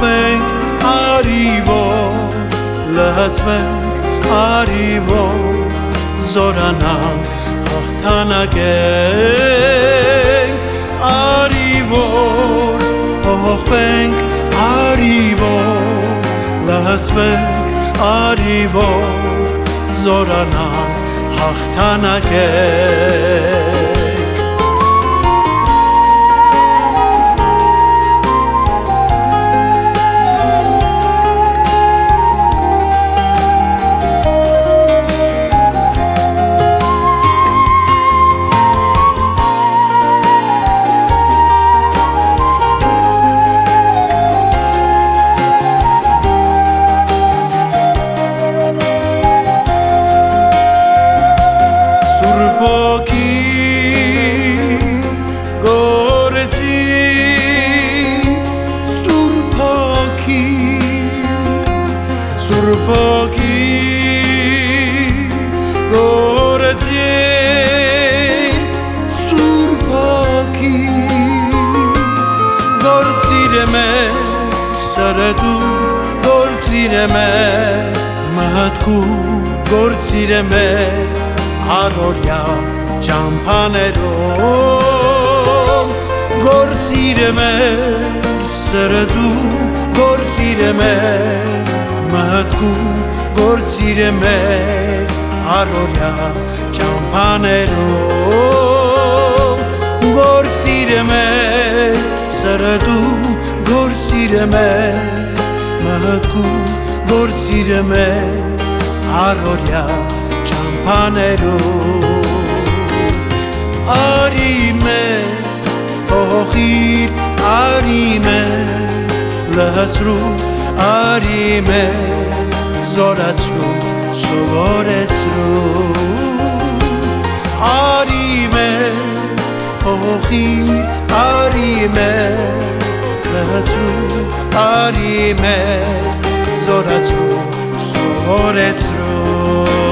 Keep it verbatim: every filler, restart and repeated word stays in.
փոխվենք արիվով լացվենք արիվով զորանանք հաղթանակենք արիվով փոխվենք արիվով լացվենք արիվով զորանանք հաղթանակենք Surpaki goretsir surpaki gortsireme saratu gortsireme matku gortsireme aroria champanero gortsireme saratu gortsireme matku gortsireme aroria champanero gortsireme saratu gortsireme matku gortsireme aroria champanero arimes ohir arimes lasru arimes zoratsru sovoretsru arimes ohir arimes lasru arimes zoratsru sovoretsru